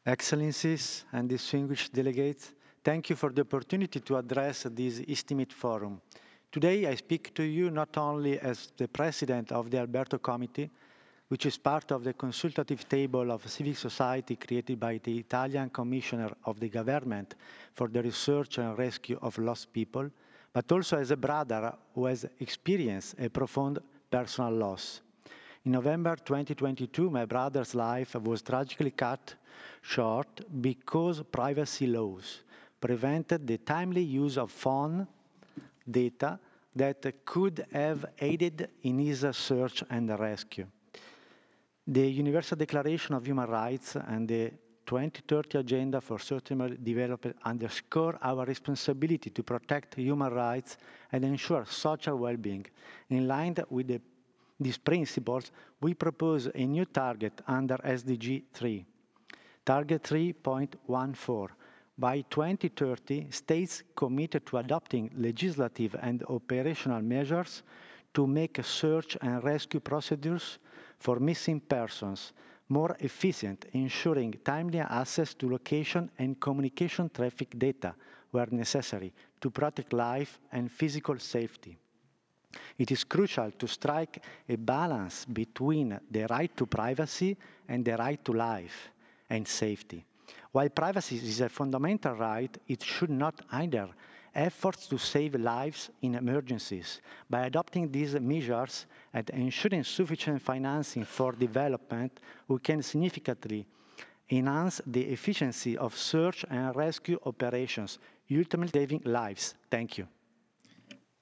Excellencies and distinguished delegates, thank you for the opportunity to address this estimate forum. Today I speak to you not only as the President of the Alberto Committee, which is part of the consultative table of civic society created by the Italian Commissioner of the Government for the Research and Rescue of Lost People, but also as a brother who has experienced a profound personal loss. In November 2022, my brother's life was tragically cut short because privacy laws prevented the timely use of phone data that could have aided in his search and rescue. The Universal Declaration of Human Rights and the 2030 Agenda for Sustainable Development underscore our responsibility to protect human rights and ensure social well-being. In line with these principles, we propose a new target under SDG 3. Target 3.14. By 2030, states committed to adopting legislative and operational measures to make search and rescue procedures for missing persons more efficient, ensuring timely access to location and communication traffic data where necessary to protect life and physical safety. It is crucial to strike a balance between the right to privacy and the right to life and safety. While privacy is a fundamental right, it should not hinder efforts to save lives in emergencies. By adopting these measures and ensuring sufficient financing for development, we can significantly enhance the efficiency of search and rescue operations, ultimately saving lives. Thank you.